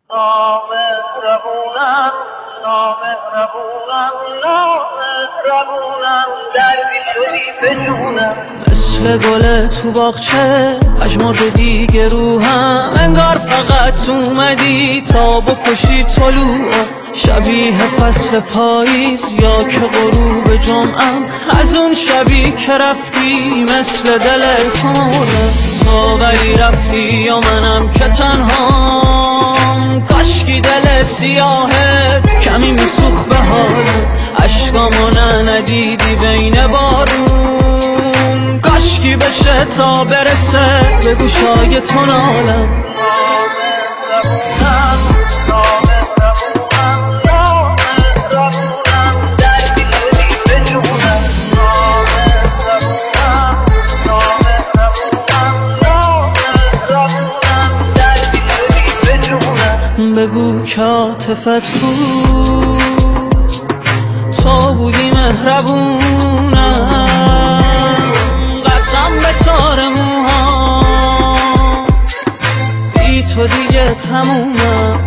نامهربونم نامهربونم نامهربونم دردی شدی به جونم مثل گل تو باغچه پژمرد دیگه روحم انگار فقط اومدی تا بکشی طلوع شبیه فصل پاییز یا که غروب جمعم از اون شبی که رفتی مثل دل خونه تو ولی رفتی یا منم که تنهام کاشکی دل سیاهت کمی میسوخ به حالم عشقامو ندیدی بین بارون کاشکی بشه تا برسه به گوشای تو نالم بگو که عاطفت کو تو بودی مهربونم قسم به تار موهام بی تو دیگه تمومم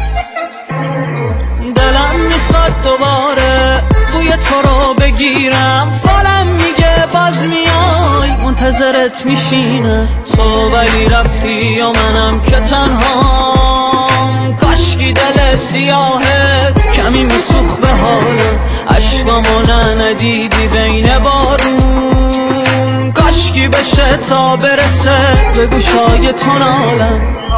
دلم میخواد دوباره بوی تو رو بگیرم فالم میگه باز میای منتظرت میشینه تو ولی رفتی یا منم که تنهام کاشکی دل سیاهت کمی میسوخ به حالم عشقامو ندیدی بین بارون کاشکی بشه تا برسه به گوشای تو نالم